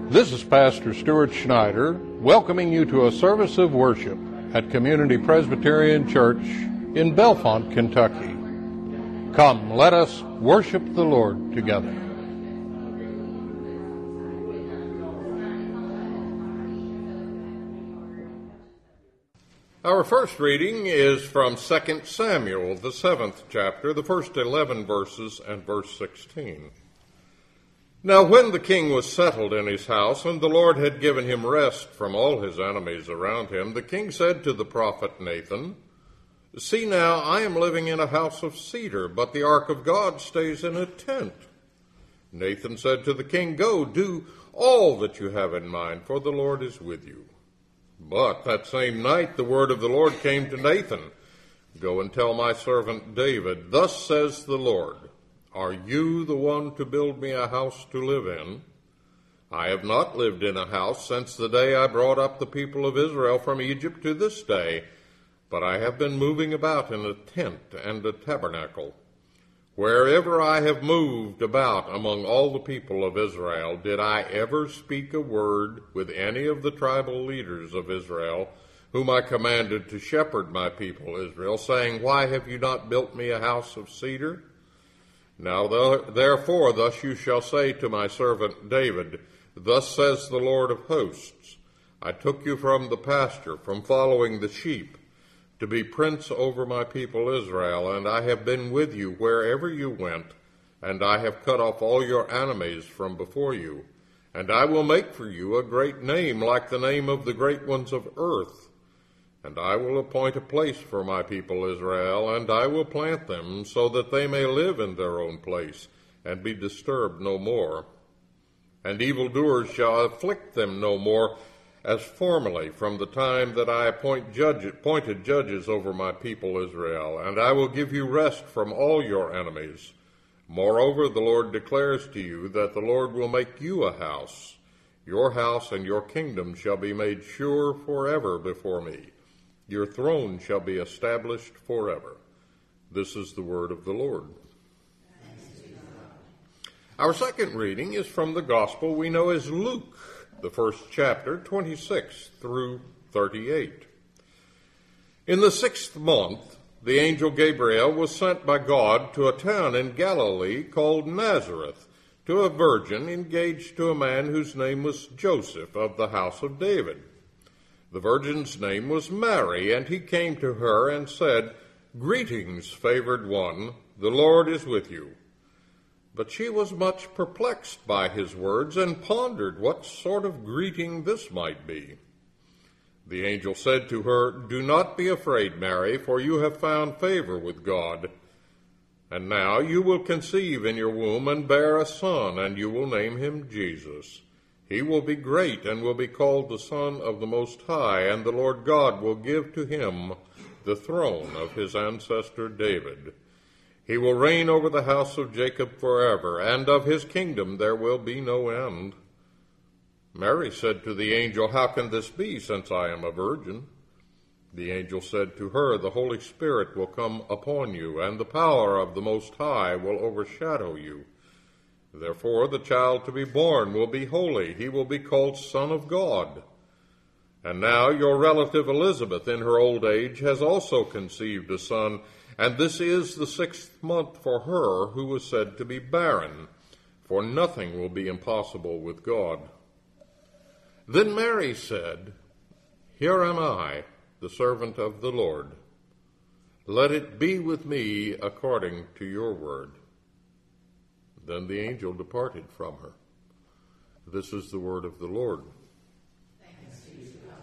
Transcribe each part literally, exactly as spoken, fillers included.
This is Pastor Stuart Schneider, welcoming you to a service of worship at Community Presbyterian Church in Bellefonte, Kentucky. Come, let us worship the Lord together. Our first reading is from Second Samuel, the seventh chapter, the first eleven verses and verse sixteen. Now when the king was settled in his house, and the Lord had given him rest from all his enemies around him, the king said to the prophet Nathan, "See now, I am living in a house of cedar, but the ark of God stays in a tent." Nathan said to the king, "Go, do all that you have in mind, for the Lord is with you." But that same night the word of the Lord came to Nathan, "Go and tell my servant David, thus says the Lord, are you the one to build me a house to live in? I have not lived in a house since the day I brought up the people of Israel from Egypt to this day, but I have been moving about in a tent and a tabernacle. Wherever I have moved about among all the people of Israel, did I ever speak a word with any of the tribal leaders of Israel, whom I commanded to shepherd my people Israel, saying, Why have you not built me a house of cedar? Now therefore thus you shall say to my servant David, Thus says the Lord of hosts, I took you from the pasture, from following the sheep, to be prince over my people Israel, and I have been with you wherever you went, and I have cut off all your enemies from before you, and I will make for you a great name like the name of the great ones of earth. And I will appoint a place for my people Israel, and I will plant them, so that they may live in their own place, and be disturbed no more. And evildoers shall afflict them no more, as formerly, from the time that I appoint judge, appointed judges over my people Israel, and I will give you rest from all your enemies. Moreover, the Lord declares to you that the Lord will make you a house. Your house and your kingdom shall be made sure forever before me. Your throne shall be established forever. This is the word of the Lord. Our second reading is from the gospel we know as Luke, the first chapter, twenty-six through thirty-eight. In the sixth month, the angel Gabriel was sent by God to a town in Galilee called Nazareth, to a virgin engaged to a man whose name was Joseph of the house of David. The virgin's name was Mary, and he came to her and said, Greetings, favored one, the Lord is with you. But she was much perplexed by his words and pondered what sort of greeting this might be. The angel said to her, Do not be afraid, Mary, for you have found favor with God. And now you will conceive in your womb and bear a son, and you will name him Jesus. He will be great and will be called the Son of the Most High, and the Lord God will give to him the throne of his ancestor David. He will reign over the house of Jacob forever, and of his kingdom there will be no end. Mary said to the angel, How can this be, since I am a virgin? The angel said to her, The Holy Spirit will come upon you, and the power of the Most High will overshadow you. Therefore the child to be born will be holy. He will be called Son of God. And now your relative Elizabeth in her old age has also conceived a son, and this is the sixth month for her who was said to be barren, for nothing will be impossible with God. Then Mary said, Here am I, the servant of the Lord. Let it be with me according to your word. Then the angel departed from her. This is the word of the Lord. Thanks be to God.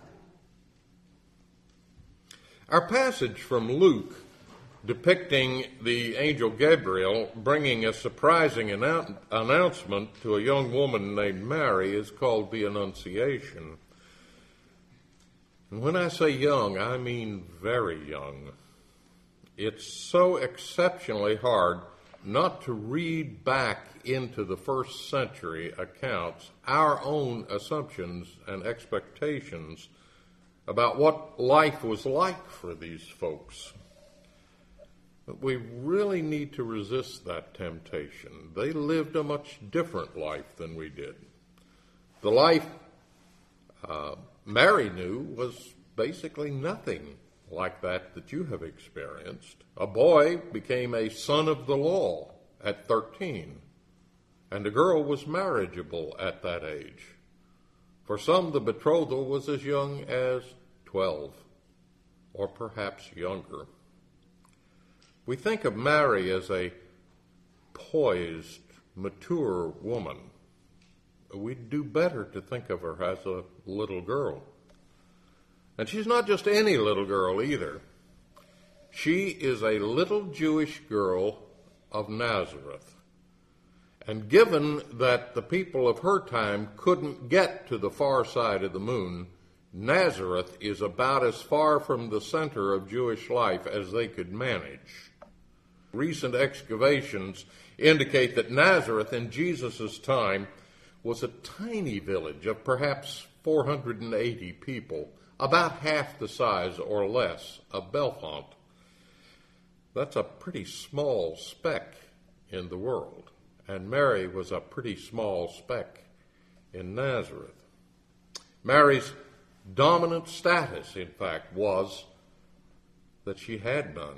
Our passage from Luke, depicting the angel Gabriel bringing a surprising annou- announcement to a young woman named Mary, is called the Annunciation. And when I say young, I mean very young. It's so exceptionally hard not to read back into the first century accounts our own assumptions and expectations about what life was like for these folks. But we really need to resist that temptation. They lived a much different life than we did. The life uh, Mary knew was basically nothing like that that you have experienced. A boy became a son of the law at thirteen, and a girl was marriageable at that age. For some, the betrothal was as young as twelve, or perhaps younger. We think of Mary as a poised, mature woman. We'd do better to think of her as a little girl. And she's not just any little girl either. She is a little Jewish girl of Nazareth. And given that the people of her time couldn't get to the far side of the moon, Nazareth is about as far from the center of Jewish life as they could manage. Recent excavations indicate that Nazareth in Jesus' time was a tiny village of perhaps four hundred eighty people, about half the size or less of Belfont. That's a pretty small speck in the world, and Mary was a pretty small speck in Nazareth. Mary's dominant status, in fact, was that she had none.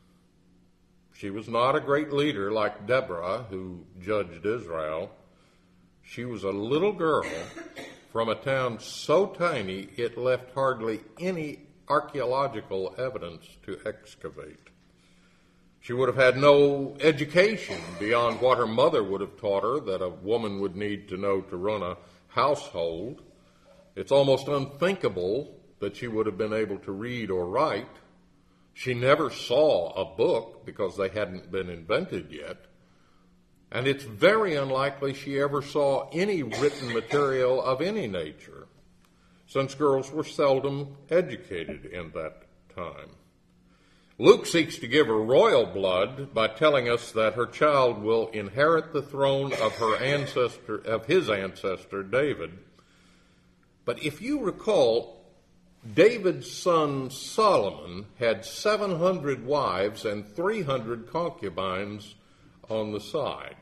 She was not a great leader like Deborah, who judged Israel. She was a little girl from a town so tiny it left hardly any archaeological evidence to excavate. She would have had no education beyond what her mother would have taught her that a woman would need to know to run a household. It's almost unthinkable that she would have been able to read or write. She never saw a book because they hadn't been invented yet. And it's very unlikely she ever saw any written material of any nature, since girls were seldom educated in that time. Luke seeks to give her royal blood by telling us that her child will inherit the throne of her ancestor, of his ancestor David. But if you recall, David's son Solomon had seven hundred wives and three hundred concubines on the side.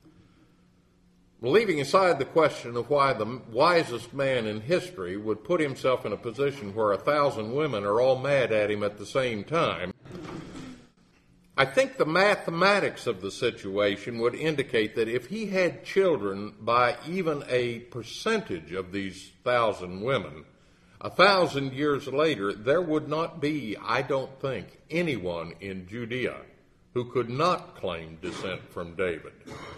Leaving aside the question of why the wisest man in history would put himself in a position where a thousand women are all mad at him at the same time, I think the mathematics of the situation would indicate that if he had children by even a percentage of these thousand women, a thousand years later, there would not be, I don't think, anyone in Judea who could not claim descent from David.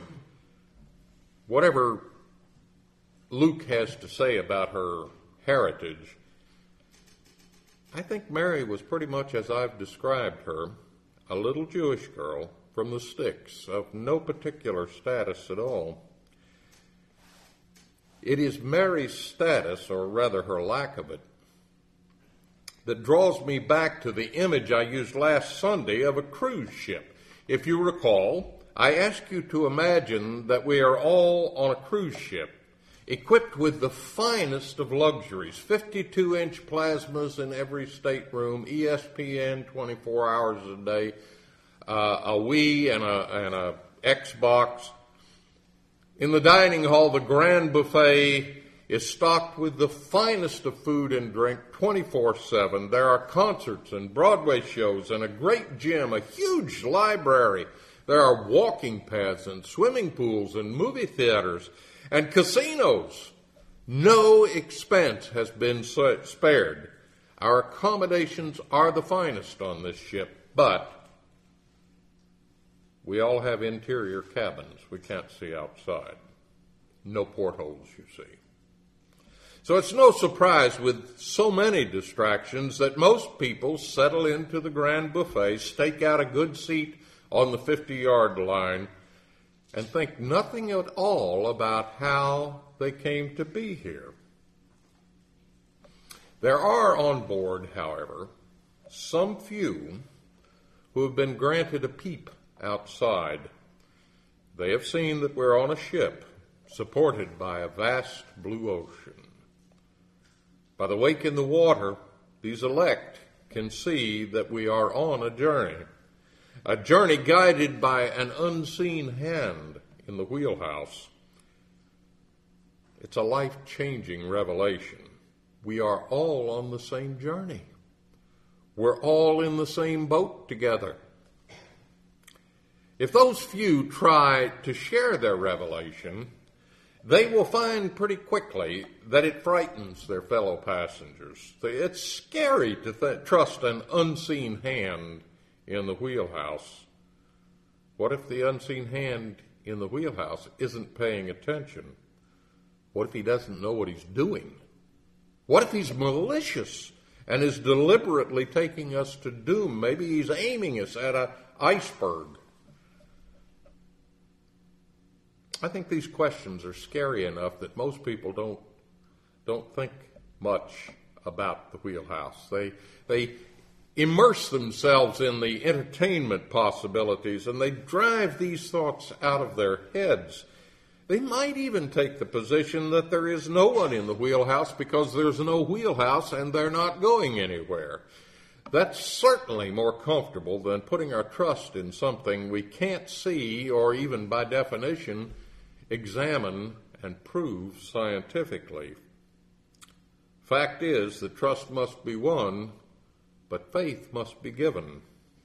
Whatever Luke has to say about her heritage, I think Mary was pretty much as I've described her, a little Jewish girl from the sticks of no particular status at all. It is Mary's status, or rather her lack of it, that draws me back to the image I used last Sunday of a cruise ship. If you recall, I asked you to imagine that we are all on a cruise ship, equipped with the finest of luxuries, fifty-two inch plasmas in every stateroom, E S P N twenty-four hours a day, uh, a Wii and a, and a Xbox. In the dining hall, the grand buffet is stocked with the finest of food and drink twenty-four seven. There are concerts and Broadway shows and a great gym, a huge library. There are walking paths and swimming pools and movie theaters and casinos. No expense has been spared. Our accommodations are the finest on this ship, but we all have interior cabins. We can't see outside. No portholes, you see. So it's no surprise with so many distractions that most people settle into the grand buffet, stake out a good seat on the fifty-yard line, and think nothing at all about how they came to be here. There are on board, however, some few who have been granted a peep outside. They have seen that we're on a ship supported by a vast blue ocean. By the wake in the water, these elect can see that we are on a journey, a journey guided by an unseen hand in the wheelhouse. It's a life-changing revelation. We are all on the same journey. We're all in the same boat together. If those few try to share their revelation, they will find pretty quickly that it frightens their fellow passengers. It's scary to th- trust an unseen hand in the wheelhouse. What if the unseen hand in the wheelhouse isn't paying attention? What if he doesn't know what he's doing? What if he's malicious and is deliberately taking us to doom? Maybe he's aiming us at an iceberg. I think these questions are scary enough that most people don't don't think much about the wheelhouse. They they immerse themselves in the entertainment possibilities, and they drive these thoughts out of their heads. They might even take the position that there is no one in the wheelhouse because there's no wheelhouse and they're not going anywhere. That's certainly more comfortable than putting our trust in something we can't see or even by definition examine and prove scientifically. Fact is that trust must be won, but faith must be given.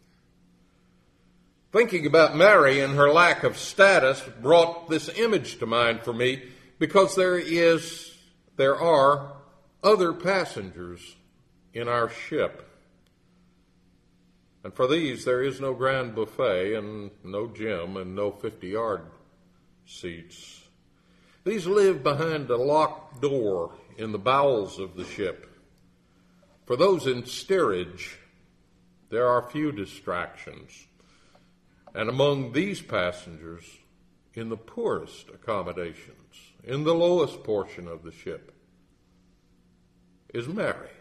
Thinking about Mary and her lack of status brought this image to mind for me because there is, there are other passengers in our ship. And for these, there is no grand buffet and no gym and no fifty-yard seats. These live behind a locked door in the bowels of the ship. For those in steerage, there are few distractions. And among these passengers, in the poorest accommodations, in the lowest portion of the ship, is Mary.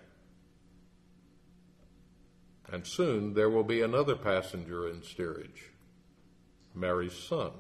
And soon there will be another passenger in steerage, Mary's son.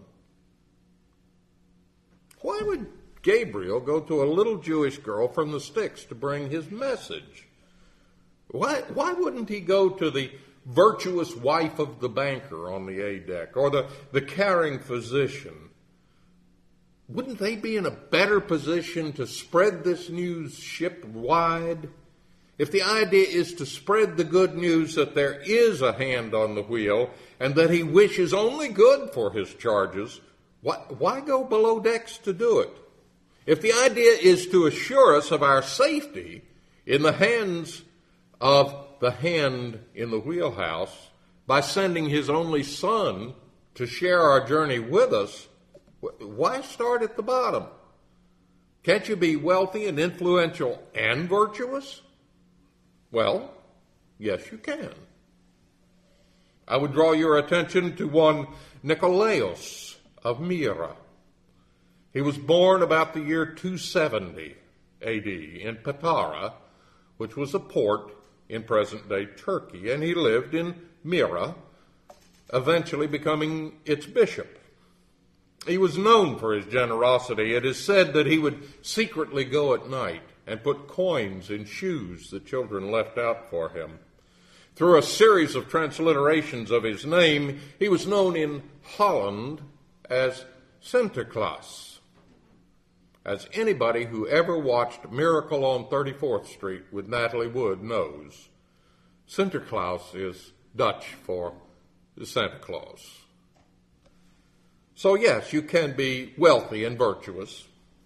Why would Gabriel go to a little Jewish girl from the sticks to bring his message? Why, why wouldn't he go to the virtuous wife of the banker on the A deck or the, the caring physician? Wouldn't they be in a better position to spread this news ship-wide? If the idea is to spread the good news that there is a hand on the wheel and that he wishes only good for his charges, why, why go below decks to do it? If the idea is to assure us of our safety in the hands of the hand in the wheelhouse by sending his only son to share our journey with us, why start at the bottom? Can't you be wealthy and influential and virtuous? Well, yes, you can. I would draw your attention to one Nicolaus of Myra. He was born about the year two seventy A D in Patara, which was a port in present-day Turkey, and he lived in Myra, eventually becoming its bishop. He was known for his generosity. It is said that he would secretly go at night and put coins in shoes the children left out for him. Through a series of transliterations of his name, he was known in Holland as Sinterklaas. As anybody who ever watched Miracle on thirty-fourth Street with Natalie Wood knows, Sinterklaas is Dutch for Santa Claus. So yes, you can be wealthy and virtuous,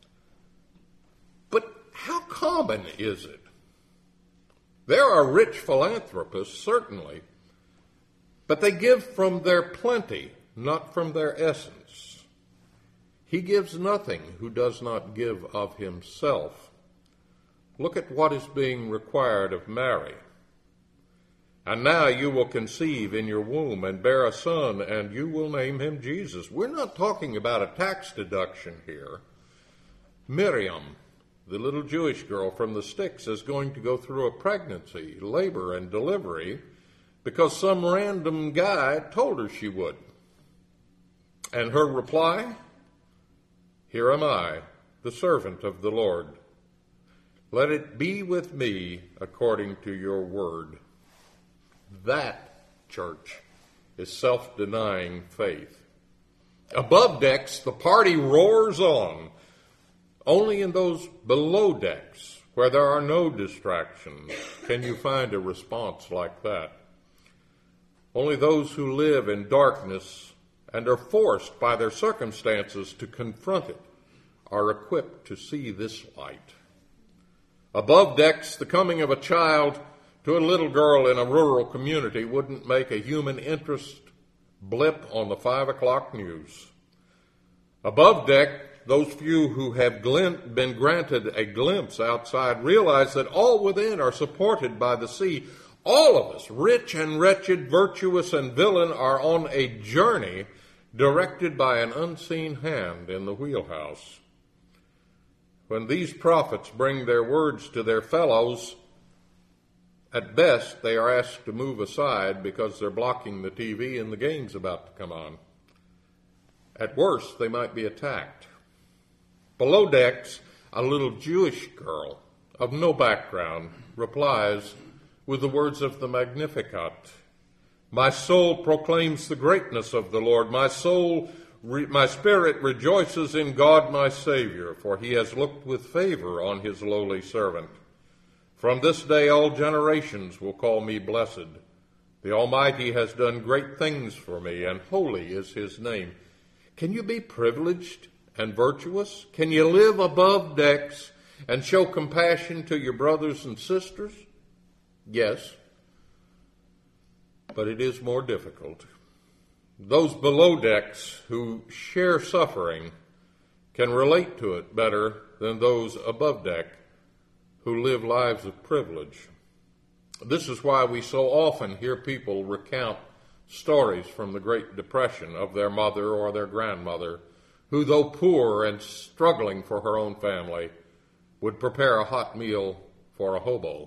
but how common is it? There are rich philanthropists, certainly, but they give from their plenty, not from their essence. He gives nothing who does not give of himself. Look at what is being required of Mary. And now you will conceive in your womb and bear a son, and you will name him Jesus. We're not talking about a tax deduction here. Miriam, the little Jewish girl from the sticks, is going to go through a pregnancy, labor, and delivery because some random guy told her she would. And her reply? Here am I, the servant of the Lord. Let it be with me according to your word. That, church, is self-denying faith. Above decks, the party roars on. Only in those below decks, where there are no distractions, can you find a response like that. Only those who live in darkness and are forced by their circumstances to confront it are equipped to see this light. Above decks, the coming of a child to a little girl in a rural community wouldn't make a human interest blip on the five o'clock news. Above deck, those few who have glint, been granted a glimpse outside realize that all within are supported by the sea. All of us, rich and wretched, virtuous and villain, are on a journey directed by an unseen hand in the wheelhouse. When these prophets bring their words to their fellows, at best they are asked to move aside because they're blocking the T V and the game's about to come on. At worst, they might be attacked. Below decks, a little Jewish girl of no background replies with the words of the Magnificat. My soul proclaims the greatness of the Lord. My soul, re- my spirit rejoices in God my Savior, for he has looked with favor on his lowly servant. From this day all generations will call me blessed. The Almighty has done great things for me, and holy is his name. Can you be privileged and virtuous? Can you live above decks and show compassion to your brothers and sisters? Yes, but it is more difficult. Those below decks who share suffering can relate to it better than those above deck who live lives of privilege. This is why we so often hear people recount stories from the Great Depression of their mother or their grandmother, who, though poor and struggling for her own family, would prepare a hot meal for a hobo.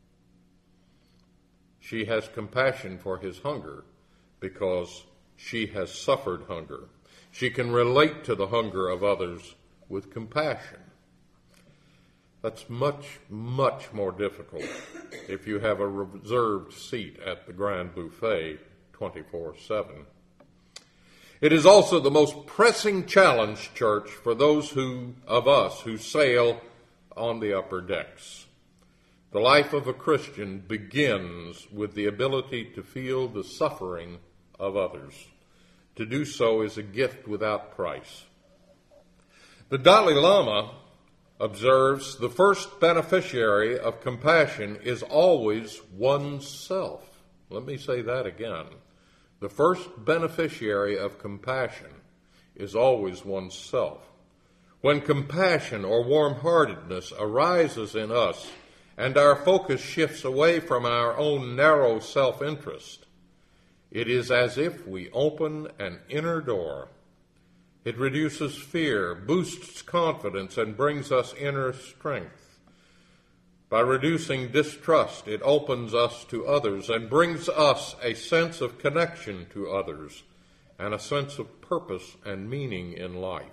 She has compassion for his hunger because she has suffered hunger. She can relate to the hunger of others with compassion. That's much, much more difficult if you have a reserved seat at the grand buffet twenty-four seven. It is also the most pressing challenge, church, for those who of us who sail on the upper decks. The life of a Christian begins with the ability to feel the suffering of others. To do so is a gift without price. The Dalai Lama observes the first beneficiary of compassion is always oneself. Let me say that again. The first beneficiary of compassion is always oneself. When compassion or warm-heartedness arises in us, and our focus shifts away from our own narrow self-interest, it is as if we open an inner door. It reduces fear, boosts confidence, and brings us inner strength. By reducing distrust, it opens us to others and brings us a sense of connection to others and a sense of purpose and meaning in life.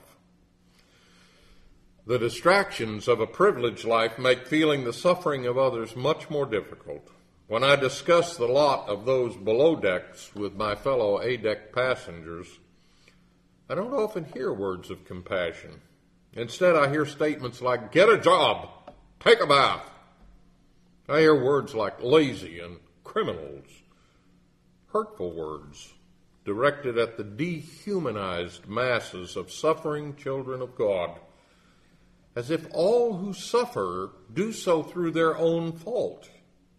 The distractions of a privileged life make feeling the suffering of others much more difficult. When I discuss the lot of those below decks with my fellow A-deck passengers, I don't often hear words of compassion. Instead, I hear statements like, get a job, take a bath. I hear words like lazy and criminals, hurtful words directed at the dehumanized masses of suffering children of God, as if all who suffer do so through their own fault,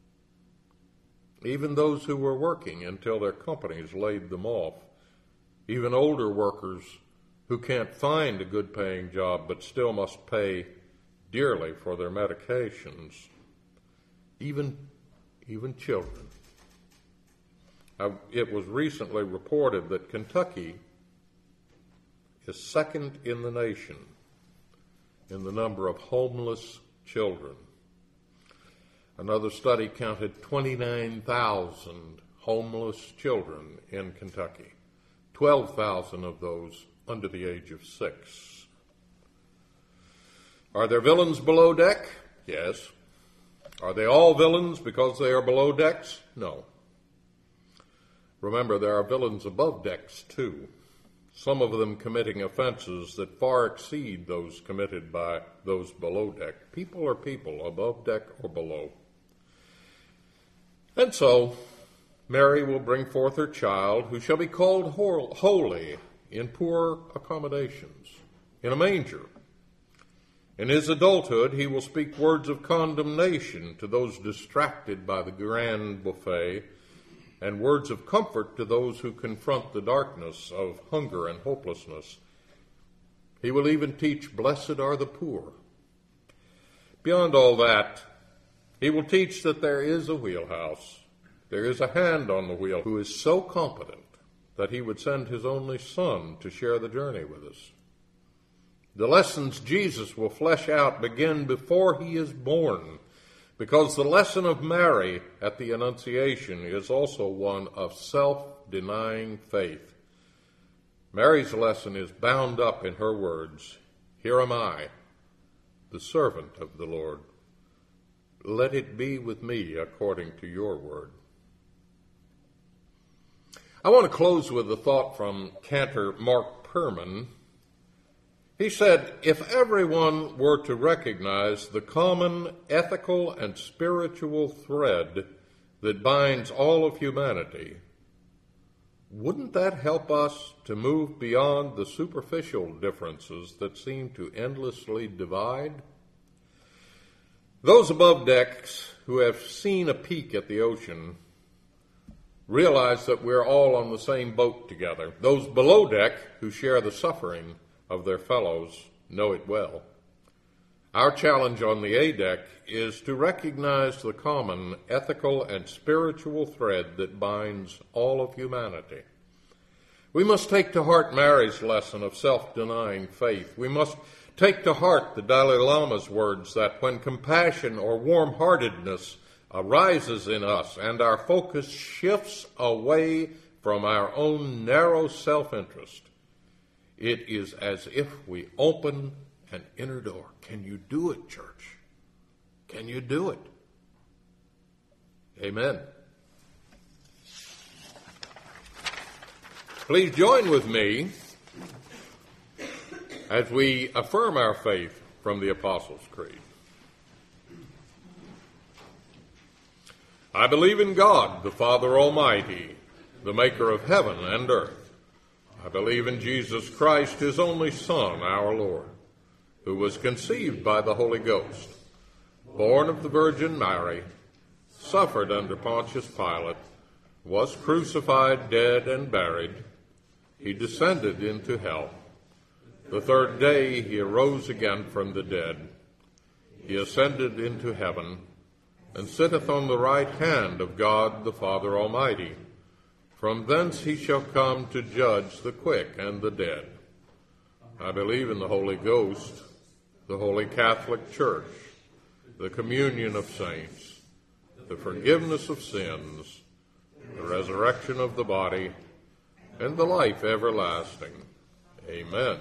even those who were working until their companies laid them off, even older workers who can't find a good-paying job but still must pay dearly for their medications, even, even children. Uh, it was recently reported that Kentucky is second in the nation in the number of homeless children. Another study counted twenty-nine thousand homeless children in Kentucky, twelve thousand of those under the age of six. Are there villains below deck? Yes. Are they all villains because they are below decks? No. Remember, there are villains above decks too. some of them committing offenses that far exceed those committed by those below deck. People are people, above deck or below. And so, Mary will bring forth her child, who shall be called holy, in poor accommodations, in a manger. In his adulthood, he will speak words of condemnation to those distracted by the grand buffet, and words of comfort to those who confront the darkness of hunger and hopelessness. He will even teach, blessed are the poor. Beyond all that, he will teach that there is a wheelhouse. There is a hand on the wheel who is so competent that he would send his only son to share the journey with us. The lessons Jesus will flesh out begin before he is born, because the lesson of Mary at the Annunciation is also one of self-denying faith. Mary's lesson is bound up in her words, "Here am I, the servant of the Lord. Let it be with me according to your word." I want to close with a thought from cantor Mark Perman. He said, if everyone were to recognize the common ethical and spiritual thread that binds all of humanity, wouldn't that help us to move beyond the superficial differences that seem to endlessly divide? Those above decks who have seen a peek at the ocean realize that we're all on the same boat together. Those below deck who share the suffering of their fellows know it well. Our challenge on the A deck is to recognize the common ethical and spiritual thread that binds all of humanity. We must take to heart Mary's lesson of self-denying faith. We must take to heart the Dalai Lama's words that when compassion or warm-heartedness arises in us and our focus shifts away from our own narrow self-interest, it is as if we open an inner door. Can you do it, church? Can you do it? Amen. Please join with me as we affirm our faith from the Apostles' Creed. I believe in God, the Father Almighty, the maker of heaven and earth. I believe in Jesus Christ, his only Son, our Lord, who was conceived by the Holy Ghost, born of the Virgin Mary, suffered under Pontius Pilate, was crucified, dead, and buried. He descended into hell. The third day he arose again from the dead. He ascended into heaven, and sitteth on the right hand of God the Father Almighty. From thence he shall come to judge the quick and the dead. I believe in the Holy Ghost, the Holy Catholic Church, the communion of saints, the forgiveness of sins, the resurrection of the body, and the life everlasting. Amen.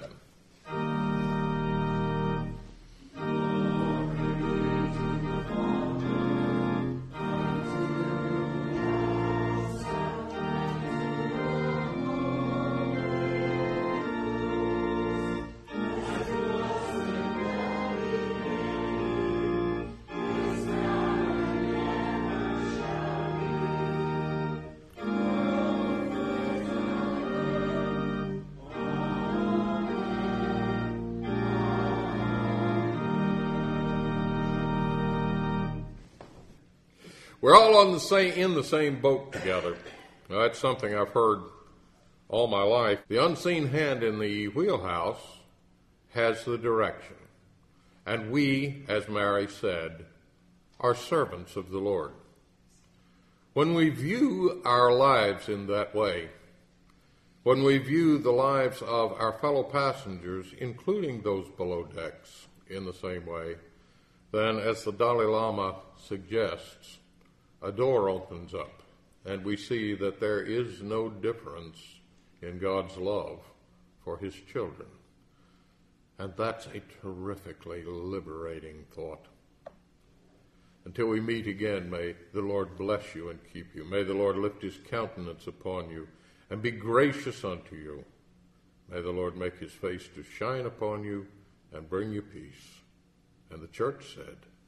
We're all on the same, in the same boat together. Now, that's something I've heard all my life. The unseen hand in the wheelhouse has the direction. And we, as Mary said, are servants of the Lord. When we view our lives in that way, when we view the lives of our fellow passengers, including those below decks, in the same way, then, as the Dalai Lama suggests, a door opens up, and we see that there is no difference in God's love for his children. And that's a terrifically liberating thought. Until we meet again, may the Lord bless you and keep you. May the Lord lift his countenance upon you and be gracious unto you. May the Lord make his face to shine upon you and bring you peace. And the church said,